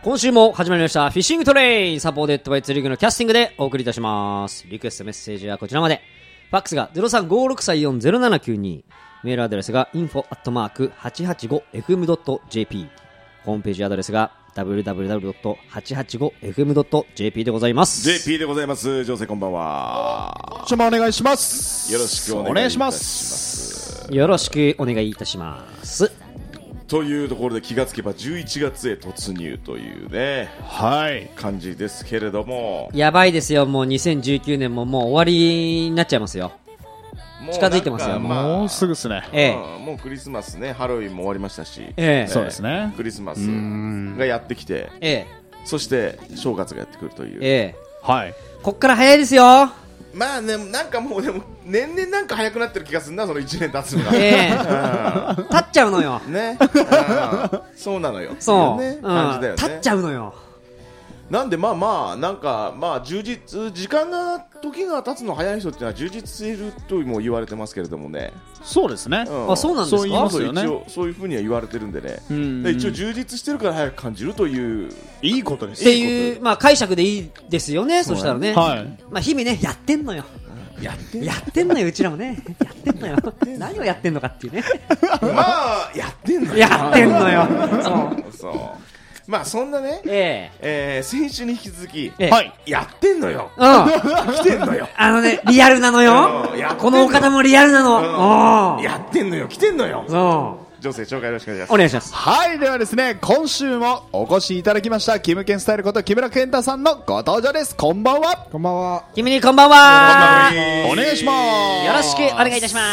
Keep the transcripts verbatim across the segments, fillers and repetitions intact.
今週も始まりましたフィッシングトレインサポーテッドバイ釣り具のキャスティングでお送りいたします。リクエストメッセージはこちらまで。ファックスが ゼロさんごろくさんよんゼロななきゅうに、メールアドレスが インフォ アットマーク はちはちごエフエム ドット ジェーピー、 ホームページアドレスが ダブリューダブリューダブリュー ドット はちはちごエフエム ドット ジェーピー でございます。 ジェーピー でございます。女性こんばんは。 ちょもお願いします。 よろしくお願いします。 よろしくお願いいたします。 というところで気がつけばじゅういちがつへ突入というね、 はい、 感じですけれども、 やばいですよ。もうにせんじゅうきゅうねんももう終わりになっちゃいますよ。近づいてますよ。 まあ、 もうすぐですね、 ええ、 もうクリスマスね、ハロウィンも終わりましたし、 ええ、 そうですね、 クリスマスがやってきて、 ええ、 そして正月がやってくるという、 ええ、 はい、 こっから早いですよ。 まあね、なんかもうでも年々なんか早くなってる気がするな、そのいちねん経つのが、 ええ、経っちゃうのよね、そうなのよ、 そう、 ね、感じだよね、 経っちゃうのよ。 なんでまあまあなんかまあ充実、時間が時が経つの早い人っていうのは充実しているとも言われてますけれどもね。 そうですね、 うん、 あ、そうなんですか。 そう言いますよね。 一応そういうふうには言われてるんでね、 うん、 で一応充実してるから早く感じるといういいことですっていう、まあ、解釈でいいですよね。そしたらね、 はい、 まあ、日々ねやってんのよ、 やってんやってんのよ、うちらもねやってんのよ何をやってんのかっていうねまあやってんのよやってんのよそうそう、まあそんなね、 えええー、先週に引き続き、 ええ、 はい、やってんのよ、 うん、 来てんのよ、 あのね、リアルなのよ、このお方もリアルなの、 うん、やってんのよ、来てんのよ。 そう、 女性紹介よろしくお願いします。 お願いします。 はい、ではですね、今週もお越しいただきましたキムケンスタイルこと木村健太さんのご登場です。こんばんは。 こんばんは。 君にこんばんは。 お願いします。 よろしくお願いいたします。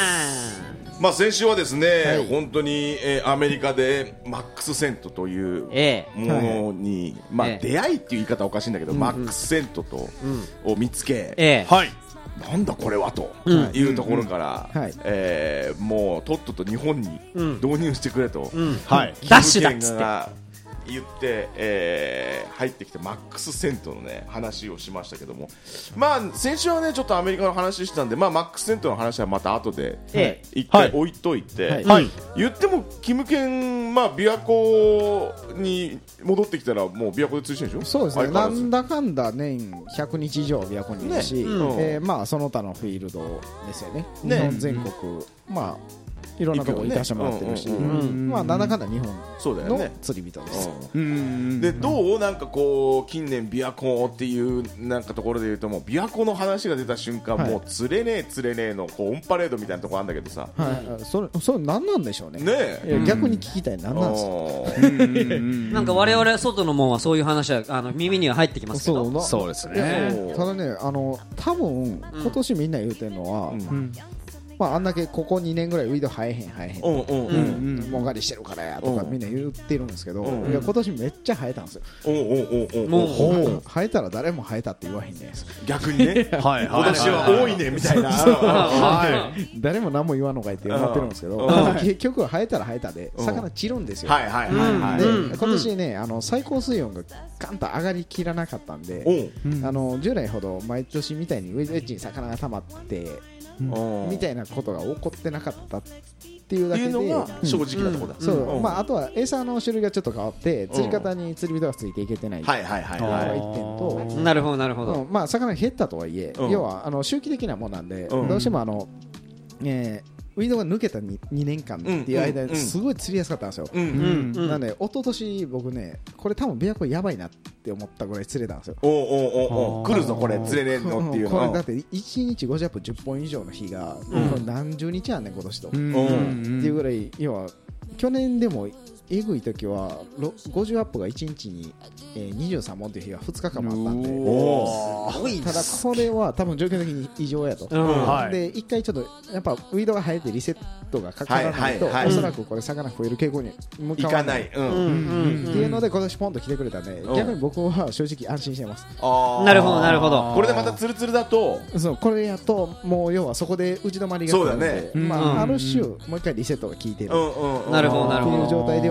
まあ先週はですね、 はい、 本当に、えー、アメリカでマックスセントというものに、ええ、まあ、ええ、出会いっていう言い方はおかしいんだけど、うんうん、マックスセントと、うん、を見つけ、 ええ、 はい、なんだこれはというところから、 うんうん、 えー、もうとっとと日本に導入してくれと、 うんうん、 はい、 ダッシュだっつって言って、えー、入ってきてマックスセントのね話をしましたけども、まあ先週はねちょっとアメリカの話したんで、まあマックスセントの話はまた後で一回置いといて、はいはい、言ってもキムケン、まあ琵琶湖に戻ってきたらもう琵琶湖で釣りしてるでしょ。 そうですね、なんだかんだ年ひゃくにち以上琵琶湖にいるし、ね、うん、えー、まあその他のフィールドですよね、ね、日本全国、うん、まあいろんなところ行かせてもらってるし、まあなんだかんだ日本の釣り人です。 うん、でどうなんかこう近年琵琶湖っていうなんかところで言うともう琵琶湖の話が出た瞬間、はい、もう釣れねえ釣れねえのこうオンパレードみたいなところあるんだけどさ、 はい、それそれ何なんでしょうね。 ねえ、 逆に聞きたい、何なんですか。 なんか我々外のもんはそういう話はあの耳には入ってきますけど。 そう、そうですね。 ただね、あの多分今年みんな言うてるのは、うん、まあ、あんだけここにねんぐらいウィード生えへん生えへんもんがりしてるからやとかみんな言ってるんですけど、いや今年めっちゃ生えたんですよ。もう生えたら誰も生えたって言わへんね。 逆にね今年は多いねみたいな誰も何も言わんのかいって思ってるんですけど、結局は生えたら生えたで魚散るんですよ。で今年ね、あの最高水温がガンと上がりきらなかったんで、あの従来ほど毎年みたいにウェッジに魚が溜まってみたいなことが起こってなかったっていうだけで正直なところだ。 そう、まああとは餌の種類がちょっと変わって釣り方に釣り人がついていけてないっていうのが一点と、 なるほどなるほど、 まあ魚減ったとはいえ、要はあの周期的なものなんで、どうしてもあのえーウィードが抜けた に, にねんかんっていう間ですごい釣りやすかったんですよ。なので一昨年僕ね、これ多分琵琶湖やばいなって思ったぐらい釣れたんですよ。 おおおお来るぞこれ釣れねえのっていうの。 これだっていちにちごじゅっぷんじゅっぽん以上の日が、うん、これ何十日あんねん今年と、うん、っていうぐらい、要は去年でもえぐい時はごじゅうアップがいちにちに、えー、にじゅうさんぼんという日がふつかかんもあったんで、 おすごい。 ただこれは多分状況的に異常やと、うん、で一回ちょっとやっぱウィードが生えてリセットがかからないと、はいはいはい、おそらくこれ魚増える傾向に向かわない、いかない、うんうん、っていうので今年ポンと来てくれたんで、うん、逆に僕は正直安心してます。 あなるほどなるほど。 これでまたツルツルだと、 そうこれやともう要はそこで打ち止まりが来るので、 そうだね、 まあ、ある種もう一回リセットが効いてる、 うんうん、なるほどなるほどっていう状態では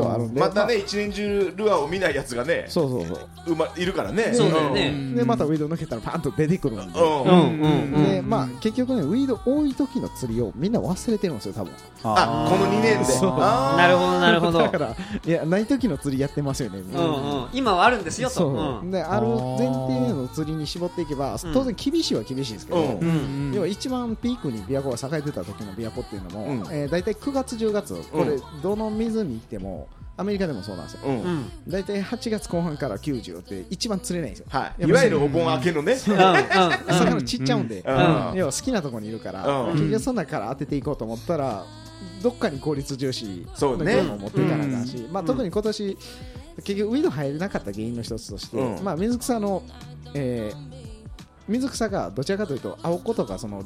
はあるんでまたね一年中ルアーを見ないやつがねそうそうそううまいるからねそうだよねでまたウィード抜けたらパンと出てくるんでうんうんでまあ結局ねウィード多い時の釣りをみんな忘れてるんですよ多分あこのにねんでなるほどなるほどだからいやない時の釣りやってますよねうんうん今はあるんですよとそうである前提の釣りに絞っていけば当然厳しいは厳しいですけど要は一番ピークに琵琶湖が栄えてた時の琵琶湖っていうのも、うんえー、大体くがつじゅうがつこれどの湖行ってもアメリカでもそうなんですよ、うん、大体はちがつこう半からきゅうじゅうって一番釣れないんですよ、 はい、いわゆるお盆明けのね魚ちっちゃうんで、うん、要は好きなところにいるから、うん、結局その中から当てていこうと思ったらどっかに効率重視のゲームを持っていかなきゃし、ねうんまあ、特に今年結局ウィード入れなかった原因の一つとして、うんまあ、水草の、えー、水草がどちらかというと青子とかその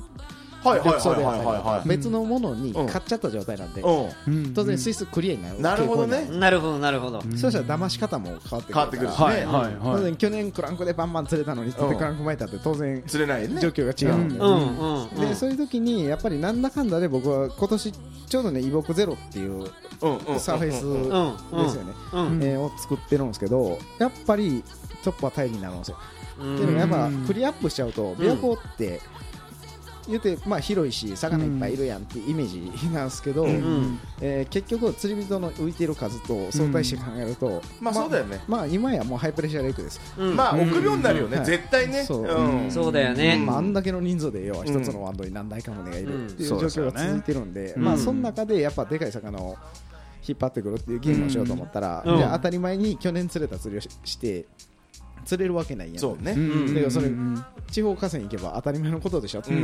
別のものに買っちゃった状態なんで、うん、当然水質クリアになるなるほどねなるほどなるほどそうしたら騙し方も変わってくるから変わってくるしね、はいはいはい、 当然去年クランクでバンバン釣れたのに釣ってクランク巻いたって当然釣れないね状況が違うんで、うんうんうん、でそういう時にやっぱりなんだかんだで僕は今年ちょうどねイボクゼロっていうサーフェイスですよね、うんうんえー、を作ってるんですけどやっぱりトップはタイになるんですよっていうのがやっぱクリアアップしちゃうと琵琶湖って言うてまあ広いし魚いっぱいいるやんってイメージなんですけど、うんえー、結局釣り人の浮いてる数と相対して考えると、うん、 まあそうだよね、 まあ、まあ今やもうハイプレッシャーレイクです、 うん、まあ臆病になるよね、うん、絶対ね、 そう、 うん、そうだよね、 まあ、あんだけの人数で要は一つのワンドに何台かもねがいるっていう状況が続いてるんで、うん、まあその中でやっぱでかい魚を引っ張ってくるっていうゲームをしようと思ったら、うん、じゃあ当たり前に去年釣れた釣りを し, して釣れるわけないやんそうね、 うん、だからそれ、うん、地方河川行けば当たり前のことでしょ、うん、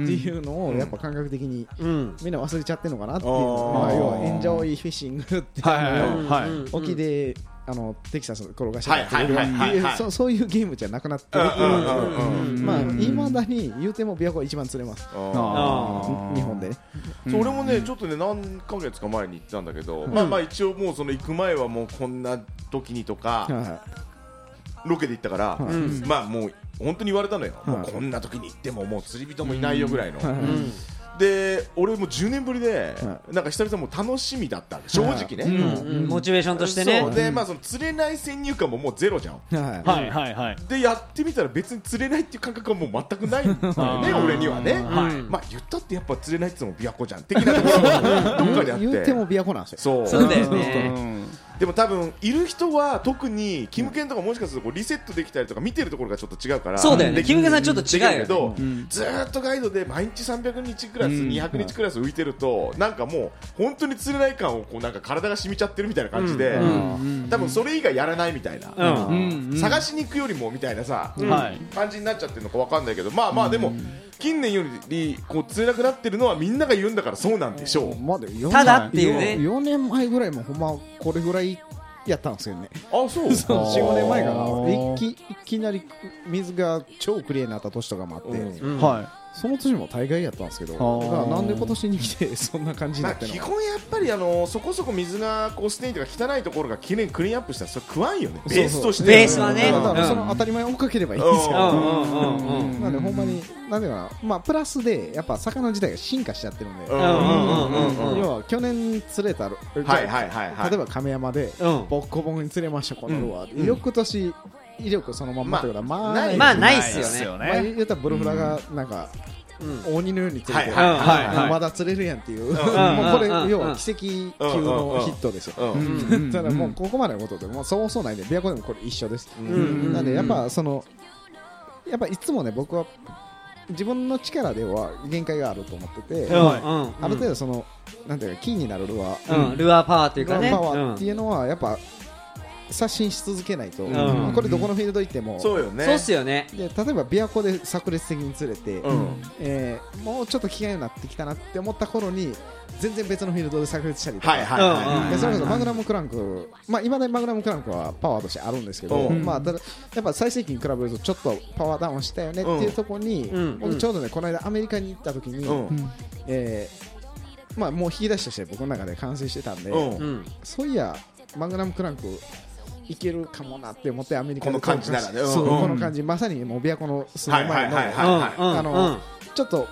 っていうのをやっぱ感覚的にみんな忘れちゃってるのかなっていうのが、まあ、要はエンジョイフィッシングっていうのを沖であのテキサス転がしてやってるっていうそういうゲームじゃなくなってるまあいまだに言うても琵琶湖は一番釣れます日本でねそう俺もねちょっとね何ヶ月か前に行ったんだけど、うん、まあまあ一応もうその行く前はもうこんな時にとか、はいロケで行ったから、うん、まあもう本当に言われたのよ、はい、もうこんな時に行ってももう釣り人もいないよぐらいの、うん、で俺もじゅうねんぶりで、はい、なんか久々も楽しみだった正直ね、 うんうん、モチベーションとしてねそうで、まあ、その釣れない先入観ももうゼロじゃん、 はいはいはいはい、 でやってみたら別に釣れないっていう感覚はもう全くないんだよね俺にはね、はい、まあ言ったってやっぱ釣れないって言っても琵琶湖じゃん的なところがどっかであって言っても琵琶湖なんですよそうそうだよねでも多分いる人は特にキムケンとかもしかするとこうリセットできたりとか見てるところがちょっと違うからそうだよねキムケンさんちょっと違うよねけど、うん、ずーっとガイドで毎日さんびゃくにちクラス、うん、にひゃくにちクラス浮いてるとなんかもう本当に釣れない感をこうなんか体が染みちゃってるみたいな感じで、うん、多分それ以外やらないみたいな、うん、探しに行くよりもみたいなさ、うん、感じになっちゃってるのか分かんないけどまあまあでも、うん近年よりこう釣れなくなってるのはみんなが言うんだからそうなんでしょう、 まあ、 ただっていうねよねんまえぐらいもほんまこれぐらいやったんですよねあそうそう よんごねんまえかな い, きいきなり水が超クリアになった年とかもあって、うんうん、はいその年も大概やったんですけどなんで今年に来てそんな感じになってるの、 まあ、基本やっぱりあのそこそこ水がこうステイとか汚いところがきれいにクリーンアップしたらそれ食わんよねベースとしてベースはねだからその当たり前を追っかければいいんですよなんでほんまになんでかなまあプラスでやっぱ魚自体が進化しちゃってるんで要は去年釣れた例えば亀山でボッコボコに釣れましたこのルアー翌年威力そのまんまってことはまあないまあないっすよねまあ言ったらブルフラがなんか鬼のように釣れてまだ釣れるやんっていうもうこれ要は奇跡級のヒットですよただもうここまでのことでもうそうそうないんで琵琶湖でもこれ一緒ですなんでやっぱそのやっぱいつもね僕は自分の力では限界があると思っててある程度そのなんていうかキーになるルアールアーパワーっていうかねルアーパワーっていうのはやっぱ刷新し続けないと、うん、これどこのフィールド行ってもそうよねそうっすよねで例えば琵琶湖で炸裂的に釣れて、うんえー、もうちょっと気がになってきたなって思った頃に全然別のフィールドで炸裂したりとか、はいはいはい、それこそマグナムクランクまあ今でマグナムクランクはパワーとしてあるんですけど、うんまあ、ただやっぱ最盛期に比べるとちょっとパワーダウンしたよねっていうところに、うん、僕ちょうどねこの間アメリカに行った時に、うんえーまあ、もう引き出しとして僕の中で完成してたんで、うん、そういやマグナムクランクいけるかもなって思ってアメリカでこの感じならね、 そう、うん、この感じまさにもう琵琶湖のすぐ前のあのちょっと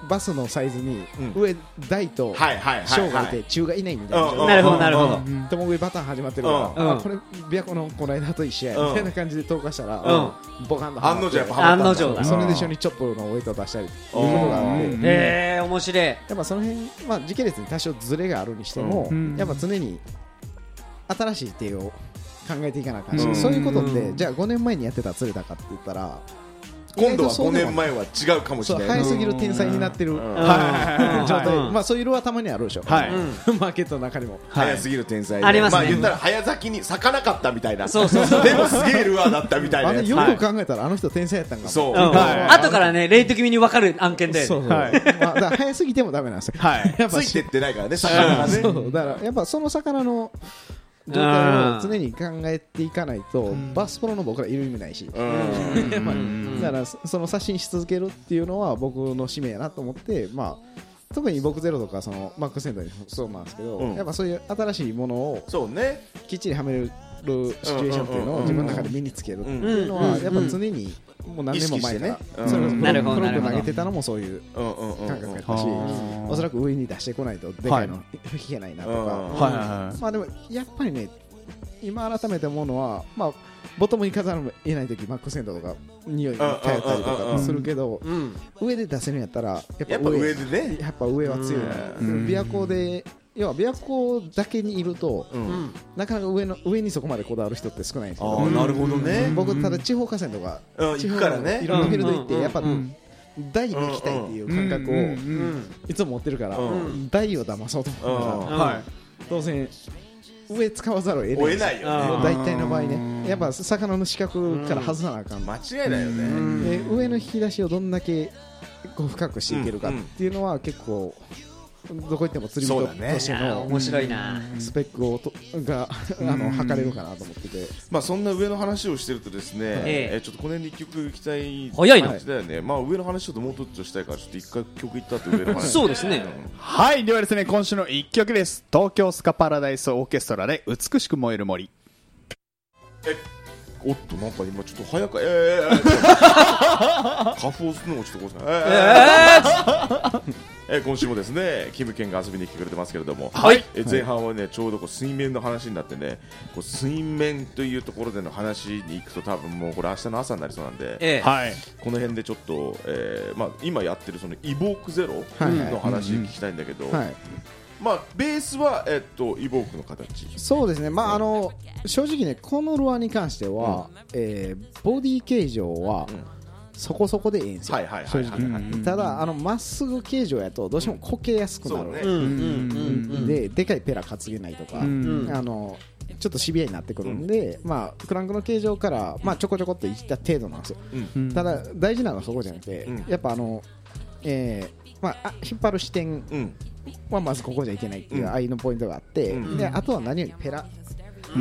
バスのサイズに上大と小がいて中がいないみたいな。 なるほどなるほど。 共食いパターン始まってるから、あこれ琵琶湖のこの間と一緒やみたいな感じで投下したらボカンと案の定やっぱ案の定だ。 それで一緒にチョップのウェイトを出したりっていうことがあって、 へえ面白い。やっぱその辺まあ時系列に多少ズレがあるにしてもやっぱ常に新しい手を考えていかなあかんし、そういうことってじゃあごねんまえにやってたら釣れたかって言ったら今度はごねんまえは違うかもしれない。 早すぎる天才になってる状態、まあそういう色はたまにあるでしょ。マーケットの中にも早すぎる天才ありますね。 まあ言ったら早咲きに咲かなかったみたいな。 そうそうそう。 でもすげえルアーだったみたいなやつ。 よく考えたらあの人天才やったんかも。 そう。 後からねレイト気味に分かる案件で。 そうそう。まあだから早すぎてもダメなんですよ。 はい。やっぱついてってないからね魚がね。 そうだからやっぱその魚の状態を常に考えていかないとバスプロの僕らいる意味ないし、まあ、だからその刷新し続けるっていうのは僕の使命やなと思って、まあ、特に僕ゼロとかそのマックスセンターにそうなんですけど、うん、やっぱそういう新しいものをきっちりはめるシチュエーションっていうのを自分の中で身につけるっていうのはやっぱ常にもう何年も前から、それこそプロップ投げてたのもそういう感覚やったし、おそらく上に出してこないとでかいの引けないなとか、まあでもやっぱりね今改めて思うのは、まあボトムに飾らなきゃいけないときマックセントとか匂いに頼ったりとかするけど、上で出せるんやったらやっぱ上でね、やっぱ上は強い。琵琶湖で要は琵琶湖だけにいると、うん、なかなか上の上にそこまでこだわる人って少ないんですけど、 なるほどね。 僕ただ地方河川とか、 うん、 地方からね、 いろんなフィールド行ってやっぱ、うん、台に行きたいっていう感覚をいつも持ってるから、うん、台を騙そうと思ったら、はい、当然上使わざるを得ない。 ないよね。 大体の場合ね、やっぱ魚の視覚から外さなあかん。 間違いだよね。 で上の引き出しをどんだけこう深くしていけるかっていうのは結構。どこ行っても釣り人としての面白いなスペックをとがあの測れるかなと思ってて、 まあそんな上の話をしてるとですね、ええ、ちょっとこの辺で一曲いきたい早いな感じだよね。まあ上の話ちょっともうちょっとしたいからちょっと一回曲いった後上の話そうですね。 はいではですね今週の一曲です。東京スカパラダイスオーケストラで美しく燃える森。 えおっとなんか今ちょっと早くええー、カフをするのもちょっとこうえー、えー、今週もですねキムケンが遊びに来てくれてますけれども、はい、え前半はねちょうどこう水面の話になってねこう水面というところでの話に行くと多分もうこれ明日の朝になりそうなんで、えー、この辺でちょっと、えーまあ、今やってるそのイボークゼロの話聞きたいんだけど、はいはいまあ、ベースは、えっと、イボークの形そうですね、まああの正直ねこのルアーに関しては、うんえー、ボディ形状は、うんそこそこでいいんですよ、正直。ただあのまっすぐ形状やとどうしてもこけやすくなる、ね、ででかいペラ担げないとか、うん、あのちょっとシビアになってくるんで、うんまあ、クランクの形状から、まあ、ちょこちょこっといった程度なんですよ、うん、ただ大事なのはそこじゃなくて、うん、やっぱあの、えーまあ、あ引っ張る視点はまずここじゃいけないっていう愛のポイントがあって、うん、であとは何よりペラ、うん、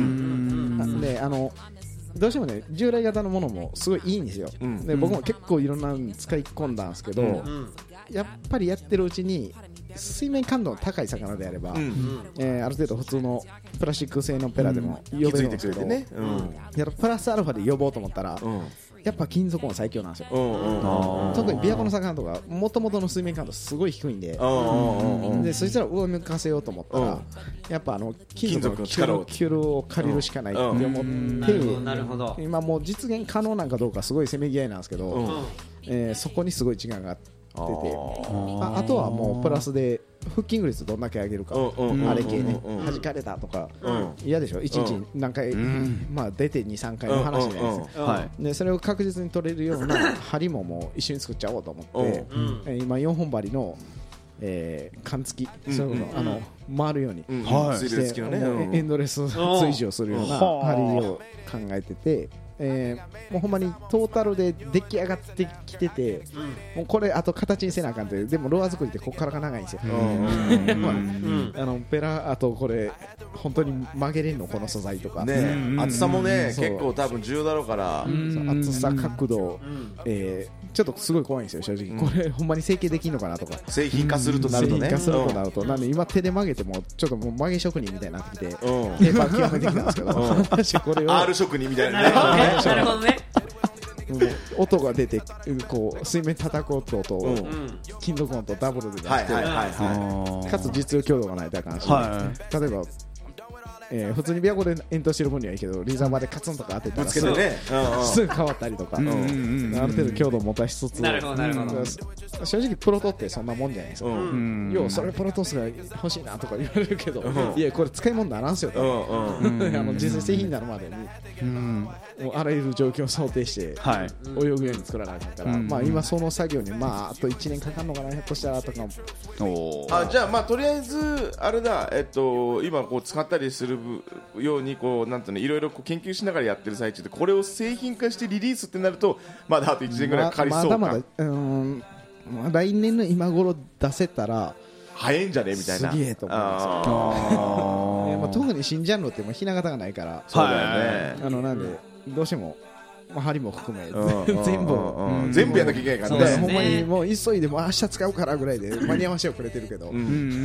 であのどうしてもね従来型のものもすごいいいんですよ、うん、で僕も結構いろんなの使い込んだんですけど、うん、やっぱりやってるうちに水面感度の高い魚であれば、うんえー、ある程度普通のプラスチック製のペラでも呼べるんですけど、うんねうん、やプラスアルファで呼ぼうと思ったら、うんやっぱ金属音最強なんですよ、うんうんうん、特に琵琶湖の魚とかもともとの水面感度すごい低いんで、うんうん、でそしたら上向かせようと思ったら、うん、やっぱあの金属の力をキュルを借りるしかないって思って、うん、 なるほど今もう実現可能なんかどうかすごいせめぎ合いなんですけど、うんえー、そこにすごい時間があってて あ, あとはもうプラスでフッキング率どんだけ上げるか、うん、あれ系ね、うん、弾かれたとか嫌、うん、でしょいちにち何回、うん、まあ出て にさんかいの話じゃないですか、はい、でそれを確実に取れるような針ももう一緒に作っちゃおうと思って、うんえー、今よんほん針のえー、缶付き、うん、そういうの、うん、あの回るように、うんはい、して、ね、エンドレス追従をするような針を考えてて、えー、もうほんまにトータルで出来上がってきてて、うん、もうこれあと形にせなあかんというでもロア作りってここからが長いんですよ、うんまあうん、あのペラあとこれ本当に曲げれんのこの素材とか、 ね、厚さもね結構多分重要だろうから、 うん、厚さ角度、うんえー、ちょっとすごい怖いんですよ正直、うん、これほんまに成形できんのかなとか製品化するとなるとね製品化するとなると、うん、なんで今手で曲げてもちょっともう曲げ職人みたいになってきて、うん、ペーパー極めてきたんですけど、うん、これをアール 職人みたいなねなるほどね音が出てこう水面叩く音と金属音とダブルで出してかつ実用強度がないとあかんし、例えばえー、普通に琵琶湖で遠投してる分にはいいけどリザーバーでカツンとか当てたらすぐ、ね、すぐ変わったりとか、うんうんうん、ある程度強度を持たしつつ、なるほどなるほど、正直プロトってそんなもんじゃないですか、うん、要はそれプロトスが欲しいなとか言われるけど、うん、いやこれ使い物にならんすよと、うんうん、あの実際製品になるまでに、うん、もうあらゆる状況を想定して、はい、泳ぐように作らなきゃから、うん、まあ、今その作業に、まあ、あといちねんかかるのかなひょっとしたらとかも。 おあじゃあまあとりあえずあれだ、えっと、今こう使ったりするようにこうなんていうのいろいろこう研究しながらやってる最中でこれを製品化してリリースってなるとまだあといちねんぐらいかかりそうか、 ま、まだまだ、うん、来年の今頃出せたら早いんじゃねみたいなすげえと思いますよあ、まあ、特に新ジャンルってもうひな形がないからそうだよね、 あのなんでどうしてもまあ、針も含め全部、 うんうん、全部やんなきゃいけないからね、 ほんまにもう急いでもう明日使うからぐらいで間に合わせてくれてるけど、うん、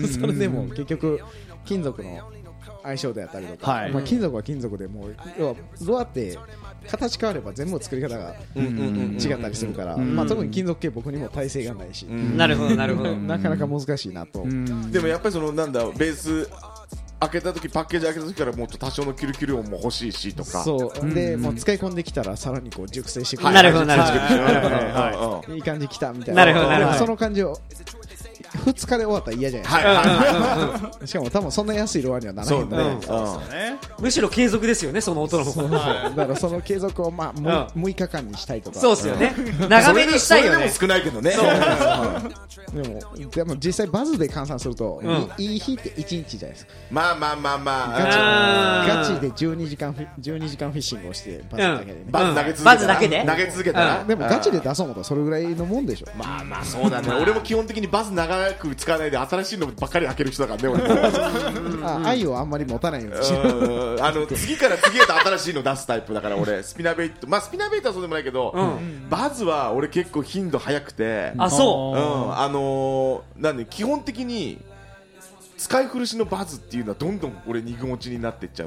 それでも結局金属の相性であったりとか、はい、まあ、金属は金属でもう要はどうやって形変われば全部作り方が違ったりするから、まあ、特に金属系僕にも耐性がないし、 うん、なるほどなるほどなかなか難しいなと、うん、 でもやっぱりそのなんだベース開けた時パッケージ開けた時からもっと多少のキルキル音も欲しいしとかそうで、うん、もう使い込んできたらさらにこう熟成してくる、 なるほどなるほどいい感じきたみたいな、 なるほどなるほど、 その感じをふつかで終わったら嫌じゃないですか、はい、しかも多分そんな安いロアにはならないんで、ね、 むしろ継続ですよねその音の方が、 だからその継続をまあむいかかんにしたいとか、 そうですよね、長めにしたいよね、 それでも少ないけどね、 でもでも実際バズで換算すると、うん、いい日っていちにちじゃないですか、 まあまあまあまあガチ、ガチでじゅうにじかんじゅうにじかんフィッシングをしてバズだけでね、 うん、バズ投げ続けたら、 バズだけで投げ続けたら、 うん、でもガチで出そうもとそれぐらいのもんでしょ、 まあまあそうだね俺も基本的にバズ長く使わないで新しいのばっかり開ける人だからね俺もあ愛をあんまり持たないようにしあの次から次へと新しいの出すタイプだから俺スピナベイト、まあスピナベイトはそうでもないけど、うん、バズは俺結構頻度早くて、 あそう、 うん、あのー、なんで基本的に使い古しのバズっていうのはどんどん俺肉持ちになってっちゃって、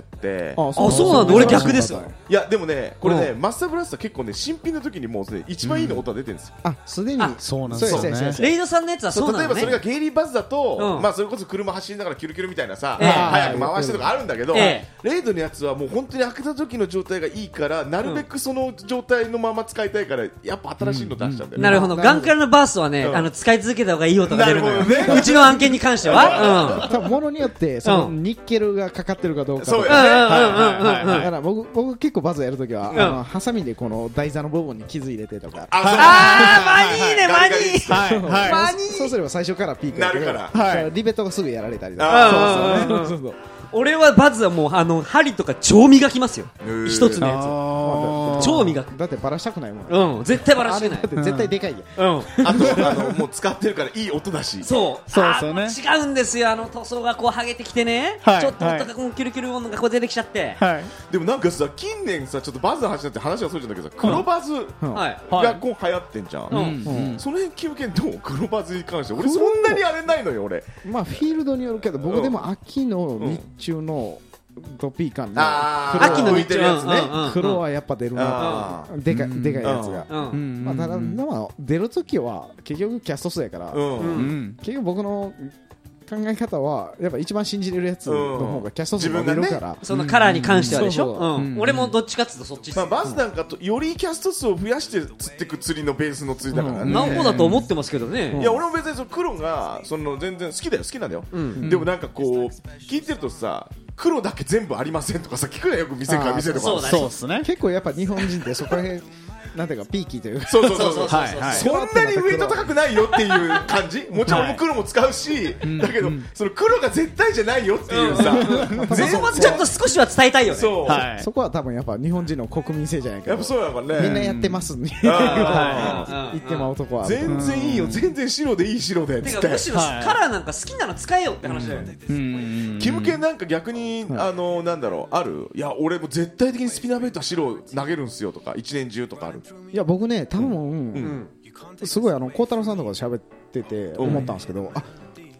あそう、あそうなんだ、俺逆ですよ。 いやでもねこれね、うん、マスターブラスター結構ね新品の時にもう、ね、一番いいの音が出てるんですよ、 うん、あすでにそうなんですよね、 レイドさんのやつはそうなのね、 例えばそれがゲイリーバズだと、うん、まあそれこそ車走りながらキュルキュルみたいなさ、えー、早く回してとかあるんだけど、えー、レイドのやつはもう本当に開けた時の状態がいいからなるべくその状態のまま使いたいからやっぱ新しいの出しちゃうんだよね、うんうん、 なるほど、ガンクラのバースはね、うん、あの使い続けた方がいい音が出るのよ、ね、うちの案件に関しては、 うん、ものによってそのニッケルがかかってるかどうかとか、 そうやね、 だから僕僕結構バズやるときは、うん、あのハサミでこの台座の部分に傷入れてとか、 ああマニーねマニー、 はいはい、マニーそうすれば最初からピークなるから、 はい、リベットがすぐやられたりとか、そうそうそうそう、 俺はバズはもうあの針とか超磨きますよ、一つのやつ超磨く、 だってバラしたくないもん、 うん、絶対バラしてない、 だって絶対でかいやん、 うん、あとあのもう使ってるからいい音だし、 そうそうそうね、違うんですよ、あの塗装がこう剥げてきてね、はい、ちょっと音がこうキュルキュル音がこう出てきちゃって、はい、 でもなんかさ近年さちょっとバズの話になって話がそうじゃんだけどさ、黒バズがこう流行ってんじゃん、うんうん、その辺キムケンどう黒バズに関して俺そんなにあれないのよ俺、 まあフィールドによるけど僕でも秋の日中のドピー感の秋の日中のやつね、 黒はやっぱ出るなと、でかでかいやつが、まあただまあ出るときは結局キャスト数やから、結局僕の考え方はやっぱ一番信じれるやつの方がキャスト数が出るから、 そのカラーに関してはでしょ、俺もどっちかっていうとそっち、 まあバズなんかとよりキャスト数を増やして釣っていく釣りのベースの釣りだからね、 なんぼだと思ってますけどね、 いや俺も別にその黒がその全然好きだよ好きなんだよ、でもなんかこう聞いてるとさ黒だけ全部ありませんとかさ聞くねよく店から店とか、 そうですね、結構やっぱ日本人ってそこら辺なんていうかピーキーというか、 そうそうそうそう、そんなにウェイト高くないよっていう感じ、もちろん俺も黒も使うし、だけどその黒が絶対じゃないよっていうさ、 そこはちょっと少しは伝えたいよね、 そうそこは多分やっぱ日本人の国民性じゃないか、 やっぱそうやからね、 みんなやってますね言ってまうとこは全然いいよ、全然白でいい白でっつって、 むしろカラーなんか好きなの使えよって話だよね。 キムケンなんか逆にあのなんだろうある、いや俺も絶対的にスピナーベイトは白投げるんすよとか一年中とかある。 いや僕ね多分、うんうん、すごいあの孝太郎さんとかで喋ってて思ったんですけど、うん、あ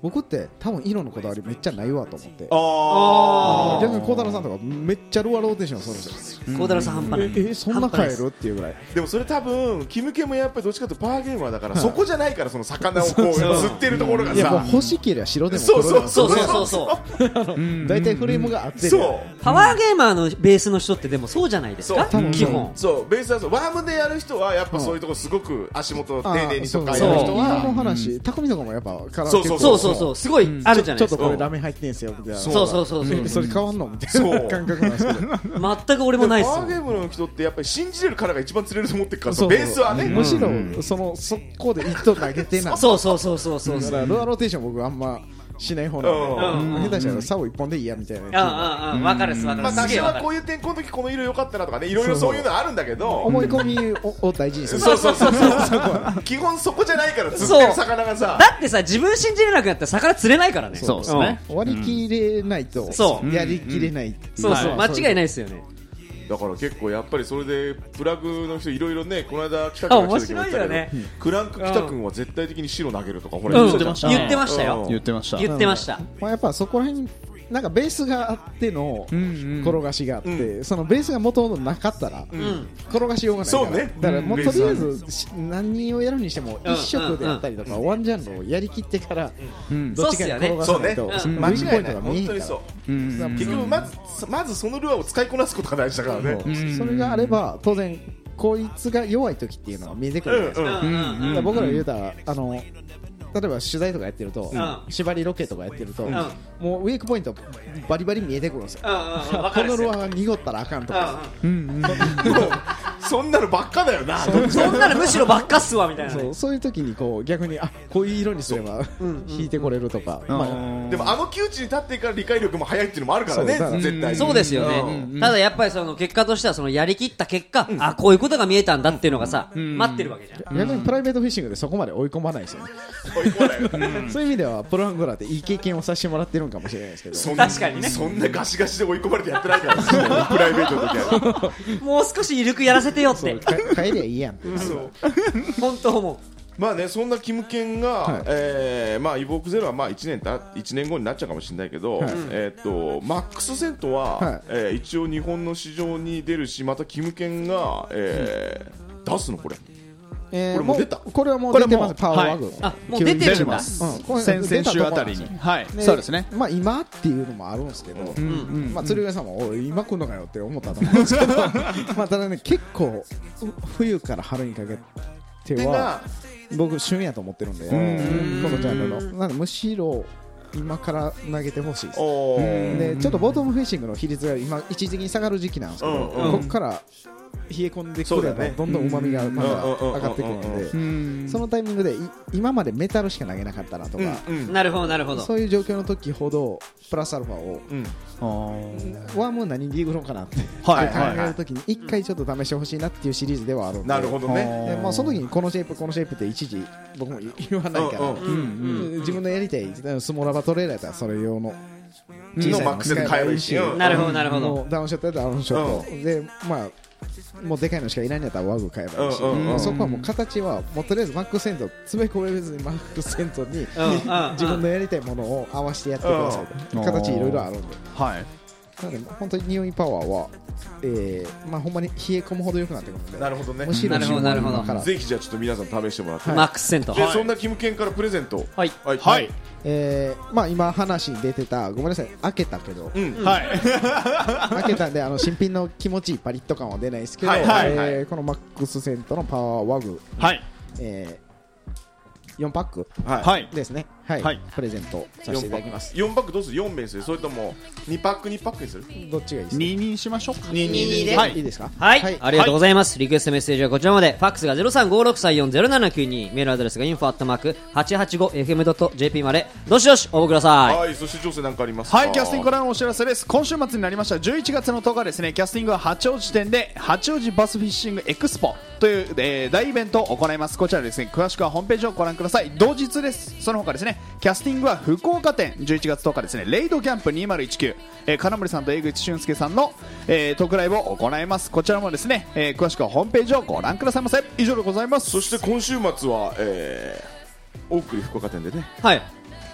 僕って多分色のこだわりめっちゃないわと思って、 ああ逆に孝太郎さんとかめっちゃルアーローテーションするんですよ。 孝太郎さん半端ない。 ええそんな買えるっていうぐらい。 でもそれ多分キムケもやっぱりどっちかというとパワーゲームはだからそこじゃないから、その魚をこう釣ってるところがいやもうさ、 欲しければ白でもそう黒でもそうそうそうそうそう大体フレームが合ってる。 そうパワーゲーマーのベースの人ってでもそうじゃないですか、 そう基本。 そうベースはそうワームでやる人はやっぱそういうところすごく足元丁寧にとかそうやる人色のは話、匠とかもやっぱカラーそうそうそうそうそうすごいあるじゃないですか。 ちょっとこれラメ入ってんすよみたいな。 そうそうそうそうえそれ変わんのみたいな感覚なんですけど。 全く俺もないっすよ。 パワーゲームの人ってやっぱり信じれるからが一番釣れると思ってるから、 そうベースはね、 むしろその速攻で一投投げてな。 そうそうそうそうそうだからルアーローテーション僕あんましない方なんで、下手したら竿一本でいいやみたいな。 あああ分かるっす分かまあるっす。 多少はこういう天候の時この色良かったなとかね、いろいろそういうのあるんだけど、 思い込みを大事にする。 そうそうそうそう基本そこじゃないから釣ってる魚がさ、 だってさ自分信じれなくなったら魚釣れないからね。 そうですね。 割り切れないとそうやりきれないっていう。 そうそう間違いないい。 ですよね。 だから結構やっぱりそれでプラグの人いろいろね、この間北君が来た時も言ったけど、 面白いよねクランク北君は絶対的に白投げるとかほうんら言ってたじゃん。 言ってましたよ。 言ってました。 言ってました。 まあやっぱそこら辺になんかベースがあっての転がしがあって、そのベースが元々なかったらうん転がしようがないから。 そうねだからもううんとりあえずし何をやるにしても一色であったりとかワンジャンルをやりきってからどっちかに転がさないとそうねマッチポイントが見え本当にそへんから。 う、結局まずまずそのルアーを使いこなすことが大事だからね。 そうそれがあれば当然こいつが弱い時っていうのが見えてくるじゃないですか。 うんうんだから僕らが言うたらあの例えば取材とかやってると、 ん縛りロケとかやってると、 んもうウェイクポイントバリバリ見えてくるんですよ。 うんうんわかこるっすよ。 のルアーが濁ったらあかんとか、 そんなのばっかだよな。 そんなのむしろばっかっすわみたいなね。 そうそういう時にこう逆にあこういう色にすれば引いてこれるとか、まあでもあの窮地に立ってから理解力も早いっていうのもあるからね、 そうだから絶対に。 そうですよね。ただやっぱりその結果としてはそのやりきった結果、あこういうことが見えたんだっていうのがさ待ってるわけじゃん。 逆にプライベートフィッシングでそこまで追い込まないですよね。 追い込まないよそういう意味ではプロアングラーっていい経験をさせてもらってるんかもしれないですけど。 そんな確かにねそんなガシガシで追い込まれてやってないからプライベートの時は。 もう少し緩くやらせてよってそうか帰りゃいいやんって。 本当思う。 まあね、そんなキムケンが、 はいえーまあ、イボークゼロはまあいちねんたいちねんごになっちゃうかもしれないけど、 はいえー、とマックスセントは、 はいえー一応日本の市場に出るし、またキムケンが、えー出すのこれ。 えーこれもう出たうこれはもう出てます。 これもパワーワグ、 あもう出てるんだ。 うんこれ先々週あたりに。はい。そうですね。 まあ今っていうのもあるんですけど、 うんまあ鶴ヶさんもおい今来るのかよって思ったと思うんですけどまあただね結構冬から春にかけてはでが僕旬やと思ってるんで、このジャンルのなんでむしろ今から投げてほしいです。 おーでちょっとボトムフィッシングの比率が今一時的に下がる時期なんですけど、 うんうんここから冷え込んでくればそうだねどんどん旨味がまだうん上がってくるので、 うんそのタイミングでい今までメタルしか投げなかったなとか、 うんうんなるほどなるほど。 そういう状況の時ほどプラスアルファをうんワーム何リーグロかなってはい考えるときに一回ちょっと試してほしいなっていうシリーズではあるんで、 なるほどね。 でまあ、その時にこのシェイプこのシェイプって一時僕も言わないから、 うんうん自分のやりたいスモラバトレーラーやったらそれ用ののマックスで買えばいいし、うんなるほどなるほど。 もうダウンショットやったらダウンショット、でまあもうでかいのしかいないんやったらワグ買えばいいし、 うんうんうんそこはもう形はもうとりあえずマックスセント詰め込めずにマックスセントにうんうん自分のやりたいものを合わせてやってくださいと、 うん形いろいろあるんで。 はい。 なので本当に匂いパワーは、えーまあ、ほんまに冷え込むほど良くなってくるので、 なるほどねむ。しろなるほどなるほど今から、 ぜひじゃあちょっと皆さん試してもらって、 マックスセント。 でそんなキムケンからプレゼント。 はい。 はいはい。 えーまあ、今話に出てたごめんなさい開けたけどうんはい。 開けたんであの新品の気持ちいいパリッと感は出ないですけど、 はいはいはいえーこのマックスセントのパワーワグ、 はい。 えーよんパックはいはい。 ですね、はいはいプレゼントさせていただきます。 よんパックどうする？よんめんにする？それともにパックにパックにする？ どっちがいいですか？ ににしましょうか。 ににではいいいですか？ はい、 はいありがとうございます、リクエストメッセージはこちらまで。ファックスが ゼロさんごろくさんよんゼロななきゅうに、メールアドレスが インフォ アットマーク はちはちごエフエムドットジェーピー までどしどし応募ください。 はい、そして情勢なんかありますか？ はい、キャスティングからのお知らせです。今週末になりましたじゅういちがつのとおかですね、キャスティングは八王子店で八王子バスフィッシングエクスポという、えー大イベントを行います。こちらですね、詳しくはホームページをご覧ください。同日です。その他ですね、キャスティングは福岡店じゅういちがつとおかですね、レイドキャンプにせんじゅうきゅう、えー、金森さんと江口俊介さんの、えー、トークライブを行います。こちらもですね、えー詳しくはホームページをご覧くださいませ。以上でございます。 そして今週末は、えー、大栗福岡店でね、 はい、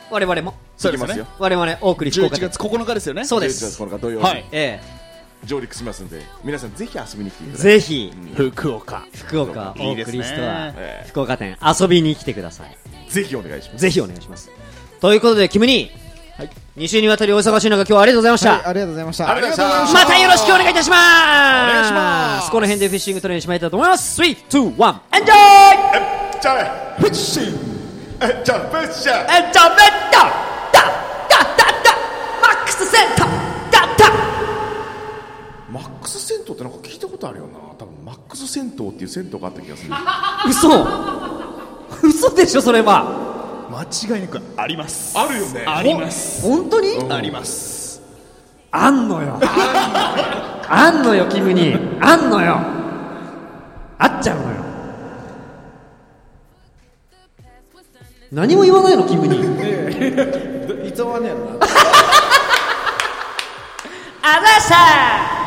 我々もそうですね。 我々お送りじゅういちがつここのかですよね。 そうです。 じゅういちがつここのか土曜日、 はい、 ええ、 上陸しますんで、皆さんぜひ遊びに来てください。 ぜひ、 うん、福岡福岡オークリストア、 えー、福岡店遊びに来てください。 ぜひお願いします。 ぜひお願いします。ということでキム兄、はい、に週にわたりお忙しい中今日はありがとうございました。 はい、ありがとうございました。 ありがとうございました。 またよろしくお願いいたします。 お願いします。 この辺でフィッシングトレインしまいたいと思います。スリー、ツー、ワン、エンジョイ。 エンジョイフィッシング、エンジョイフィッシング、 エンジョイベッド、ダダダダマックスセント、ダダ。 マックス銭湯ってなんか聞いたことあるよな。多分マックス銭湯っていう銭湯があった気がする。 嘘嘘でしょそれは。 間違いなくあります。 あるよね。 あります。 本当に、 うん、 あります。 あんのよあんのよキムにあんのよ、あっちゃうのよ。何も言わないのキムにいつ終わんねやろなあざした